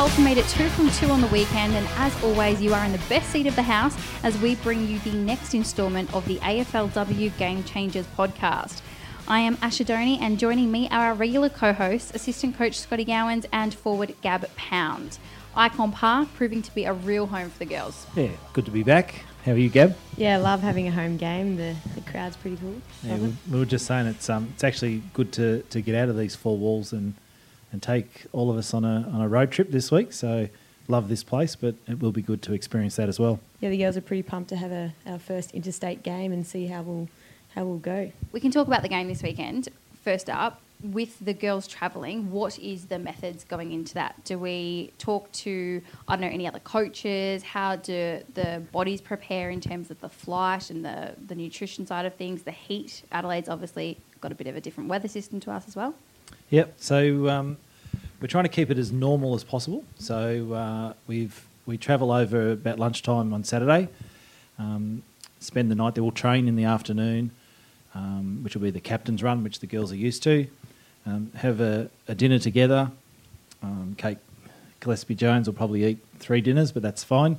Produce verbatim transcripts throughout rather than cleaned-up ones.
Carlton made it two from two on the weekend, and as always, you are in the best seat of the house as we bring you the next instalment of the A F L W Game Changers podcast. I am Asha Doney, and joining me are our regular co-hosts, assistant coach Scotty Gowans and forward Gab Pound. Icon Park proving to be a real home for the girls. Yeah, good to be back. How are you, Gab? Yeah, I love having a home game. The the crowd's pretty cool. Yeah, we, we were just saying it's um it's actually good to, to get out of these four walls and, and take all of us on a on a road trip this week. So love this place, but it will be good to experience that as well. Yeah, the girls are pretty pumped to have a, our first interstate game and see how we'll how we'll go. We can talk about the game this weekend. First up, with the girls travelling, what is the methods going into that? Do we talk to, I don't know, any other coaches? How do the bodies prepare in terms of the flight and the, the nutrition side of things, the heat? Adelaide's obviously got a bit of a different weather system to us as well. Yep, so um, we're trying to keep it as normal as possible. So uh, we've we travel over about lunchtime on Saturday, um, spend the night there. We'll train in the afternoon, um, which will be the captain's run, which the girls are used to. Um, have a, a dinner together. Um, Kate Gillespie-Jones will probably eat three dinners, but that's fine.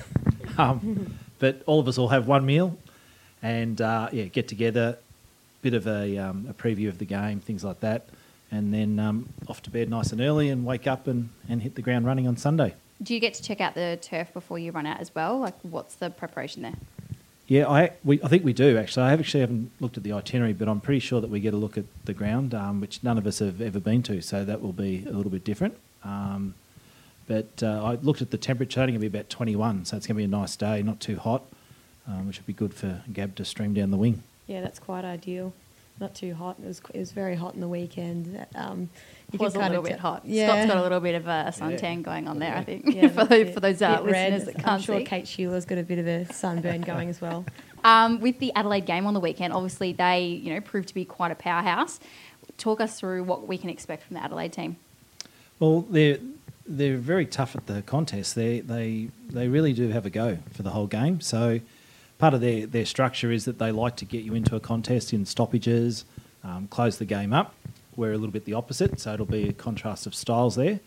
um, but all of us will have one meal and uh, yeah, get together, bit of a, um, a preview of the game, things like that, and then um, off to bed nice and early and wake up and, and hit the ground running on Sunday. Do you get to check out the turf before you run out as well? Like, what's the preparation there? Yeah, I we I think we do actually. I actually haven't looked at the itinerary, but I'm pretty sure that we get a look at the ground, um, which none of us have ever been to, so that will be a little bit different. Um, but uh, I looked at the temperature; it's going to be about twenty-one, so it's going to be a nice day, not too hot, um, which would be good for Gab to stream down the wing. Yeah, that's quite ideal. Not too hot. It was it was very hot in the weekend. Um, It was a little bit t- hot. Yeah. Scott's got a little bit of a suntan Yeah. going on there, I think, Yeah, for, those, for those uh, bit red. listeners that can't I'm sure see. Kate Sheila's got a bit of a sunburn going as well. Um, with the Adelaide game on the weekend, obviously they, you know, proved to be quite a powerhouse. Talk us through what we can expect from the Adelaide team. Well, they're they're very tough at the contest. They they they really do have a go for the whole game. So part of their, their structure is that they like to get you into a contest in stoppages, um, close the game up. We're a little bit the opposite, so it'll be a contrast of styles there.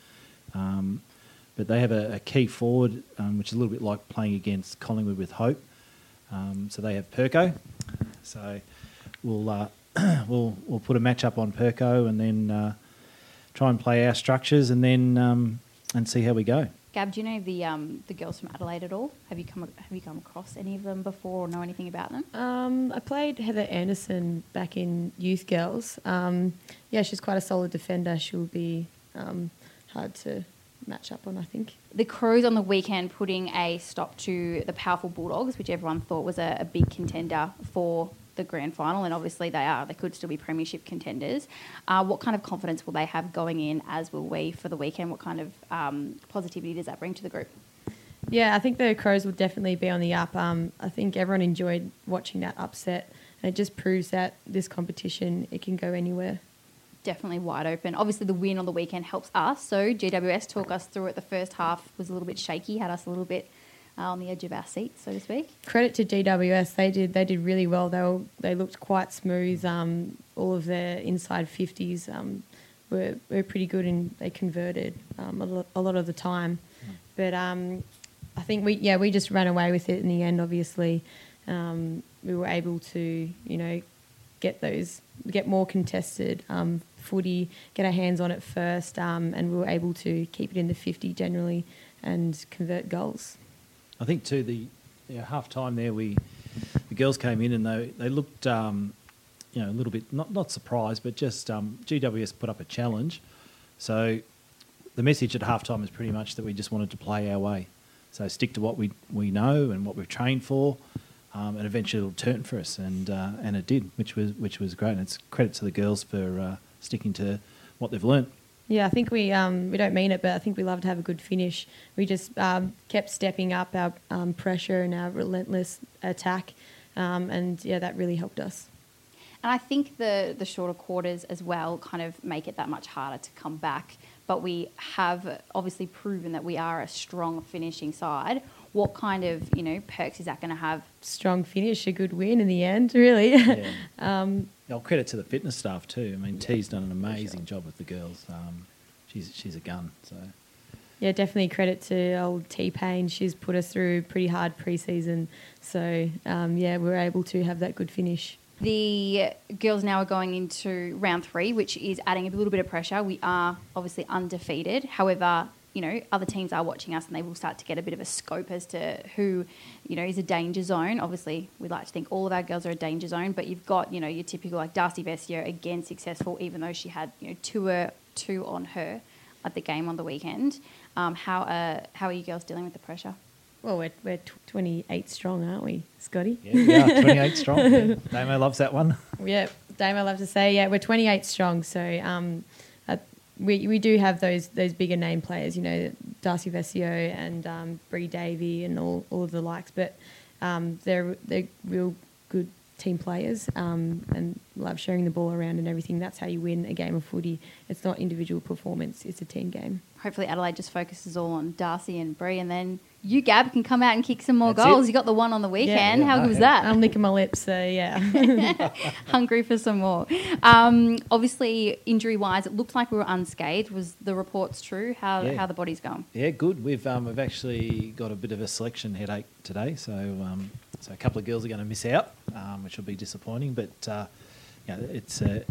Um, but they have a, a key forward, um, which is a little bit like playing against Collingwood with Hope. Um, so they have Perko. So we'll uh, we'll we'll put a match up on Perko and then uh, try and play our structures and then um, and see how we go. Gab, do you know the um, the girls from Adelaide at all? Have you come have you come across any of them before or know anything about them? Um, I played Heather Anderson back in Youth Girls. Um, yeah, she's quite a solid defender. She'll be um, hard to match up on, I think. The Crows on the weekend putting a stop to the powerful Bulldogs, which everyone thought was a, a big contender for the grand final, and obviously they are. They could still be premiership contenders. Uh, what kind of confidence will they have going in, as will we, for the weekend? What kind of um, positivity does that bring to the group? Yeah, I think the Crows will definitely be on the up. Um, I think everyone enjoyed watching that upset, and it just proves that this competition, it can go anywhere. Definitely wide open. Obviously, the win on the weekend helps us. So G W S, talk us through it. The first half was a little bit shaky, had us a little bit uh, on the edge of our seats, so to speak. Credit to G W S, they did they did really well. They were, they looked quite smooth. Um, all of their inside fifties um, were were pretty good, and they converted um, a, lot, a lot of the time. Mm. But um, I think we yeah we just ran away with it in the end. Obviously, um, we were able to you know get those get more contested um, footy, get our hands on it first, um, and we were able to keep it in the fifty generally and convert goals. I think too the yeah, half time there we the girls came in and they they looked um, you know a little bit not not surprised, but just um, G W S put up a challenge. So the message at half time is pretty much that we just wanted to play our way. So stick to what we we know and what we've trained for, um, and eventually it'll turn for us, and uh, and it did, which was which was great. And it's credit to the girls for uh, sticking to what they've learnt. Yeah, I think we um, we don't mean it, but I think we love to have a good finish. We just um, kept stepping up our um, pressure and our relentless attack, um, and yeah, that really helped us. And I think the the shorter quarters as well kind of make it that much harder to come back. But we have obviously proven that we are a strong finishing side. What kind of, you know, perks is that going to have? Strong finish, a good win in the end, really. Yeah. um, I'll credit to the fitness staff too. I mean, T's done an amazing job with the girls. Um, she's she's a gun. So Yeah, definitely credit to old T-Pain. She's put us through pretty hard pre-season. So, um, yeah, we were able to have that good finish. The girls now are going into round three, which is adding a little bit of pressure. We are obviously undefeated. However, you know, other teams are watching us and they will start to get a bit of a scope as to who, you know, is a danger zone. Obviously, we like to think all of our girls are a danger zone, but you've got, you know, your typical like Darcy Vesio, again successful, even though she had, you know, two, uh, two on her at the game on the weekend. Um, how, uh, how are you girls dealing with the pressure? Well, we're, we're twenty-eight strong, aren't we, Scotty? Yeah, we are twenty-eight strong. Yeah. Damo loves that one. Yeah, Damo, I love to say, yeah, we're twenty-eight strong. So um, uh, we we do have those those bigger name players, you know, Darcy Vesio and um, Bree Davey and all, all of the likes. But um, they're they're real good team players um, and love sharing the ball around and everything. That's how you win a game of footy. It's not individual performance; it's a team game. Hopefully, Adelaide just focuses all on Darcy and Bree, and then you, Gab, can come out and kick some more That's goals. it. You got the one on the weekend. Yeah, How no, good was yeah. that? I'm licking my lips, so yeah. Hungry for some more. Um, obviously, injury-wise, it looked like we were unscathed. Was the reports true? How Yeah. how the body's going? Yeah, good. We've um, we've actually got a bit of a selection headache today, so um, so a couple of girls are going to miss out, um, which will be disappointing. But uh, you know, it's uh,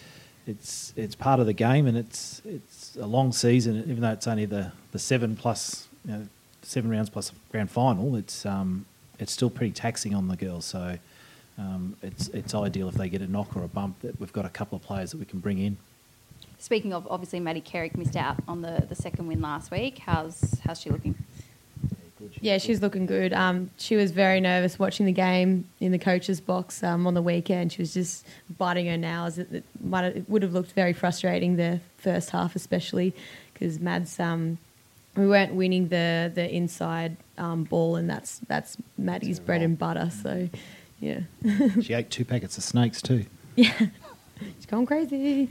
it's it's part of the game, and it's it's a long season. Even though it's only the, the seven plus you know, seven rounds plus grand final, it's um it's still pretty taxing on the girls. So um, it's it's ideal if they get a knock or a bump that we've got a couple of players that we can bring in. Speaking of, obviously, Maddie Kerrick missed out on the, the second win last week. How's how's she looking? Yeah, she's looking good. Um, she was very nervous watching the game in the coach's box um, on the weekend. She was just biting her nails. It, it, might have, it would have looked very frustrating the first half, especially because Mads, um, we weren't winning the the inside um, ball, and that's that's Maddie's bread and butter. So, yeah, She ate two packets of snakes too. yeah, she's going crazy.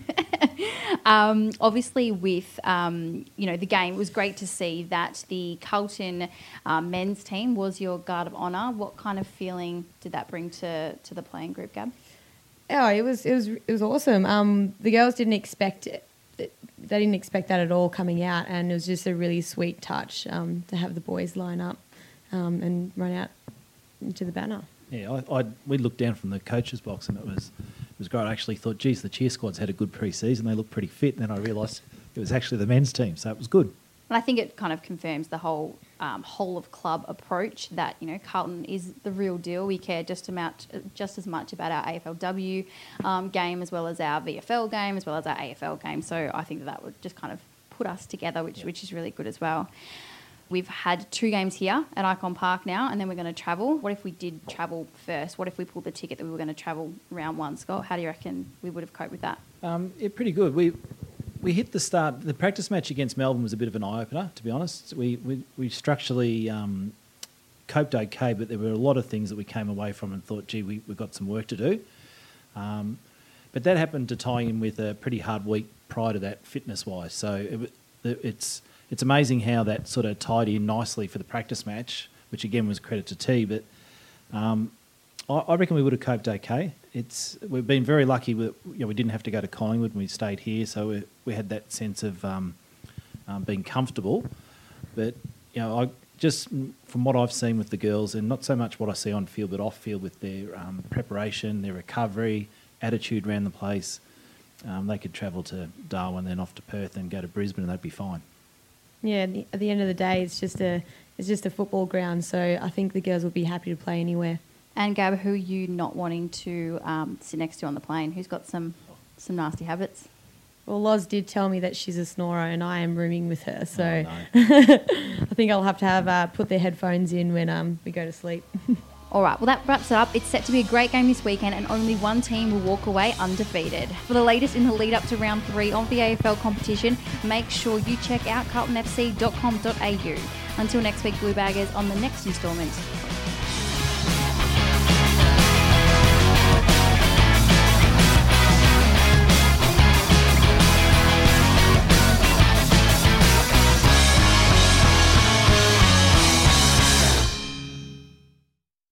Um, obviously, with um, you know the game, it was great to see that the Carlton uh, men's team was your guard of honour. What kind of feeling did that bring to, to the playing group, Gab? Oh, it was it was it was awesome. Um, the girls didn't expect it. They didn't expect that at all coming out, and it was just a really sweet touch um, to have the boys line up um, and run out into the banner. Yeah, I, I we looked down from the coach's box and it was it was great. I actually thought, geez, the cheer squad's had a good pre-season. They look pretty fit. And then I realised it was actually the men's team, so it was good. And I think it kind of confirms the whole um, whole of club approach that, you know, Carlton is the real deal. We care just about just as much about our A F L W um, game as well as our V F L game as well as our A F L game. So I think that, that would just kind of put us together, which Yeah. which is really good as well. We've had two games here at Icon Park now, and then we're going to travel. What if we did travel first? What if we pulled the ticket that we were going to travel round one, Scott? How do you reckon we would have coped with that? Um, yeah, pretty good. We we hit the start. The practice match against Melbourne was a bit of an eye opener, to be honest. We we, we structurally um, coped okay, but there were a lot of things that we came away from and thought, gee, we, we've got some work to do. Um, but that happened to tie in with a pretty hard week prior to that, fitness-wise. So it, it's it's amazing how that sort of tied in nicely for the practice match, which again was credit to T. But um, I, I reckon we would have coped okay. It's we've been very lucky with, you know, we didn't have to go to Collingwood and we stayed here, so we, we had that sense of um, um, being comfortable. But you know, I just from what I've seen with the girls, and not so much what I see on field, but off field with their um, preparation, their recovery, attitude around the place, um, they could travel to Darwin, then off to Perth, and go to Brisbane, and they'd be fine. Yeah, at the, at the end of the day, it's just a it's just a football ground. So I think the girls will be happy to play anywhere. And Gab, who are you not wanting to um, sit next to on the plane? Who's got some some nasty habits? Well, Loz did tell me that she's a snorer, and I am rooming with her. So Oh, no. I think I'll have to have uh, put their headphones in when um, we go to sleep. All right, well, that wraps it up. It's set to be a great game this weekend, and only one team will walk away undefeated. For the latest in the lead up to round three of the A F L competition, make sure you check out carlton f c dot com dot a u. Until next week, Blue Baggers, on the next instalment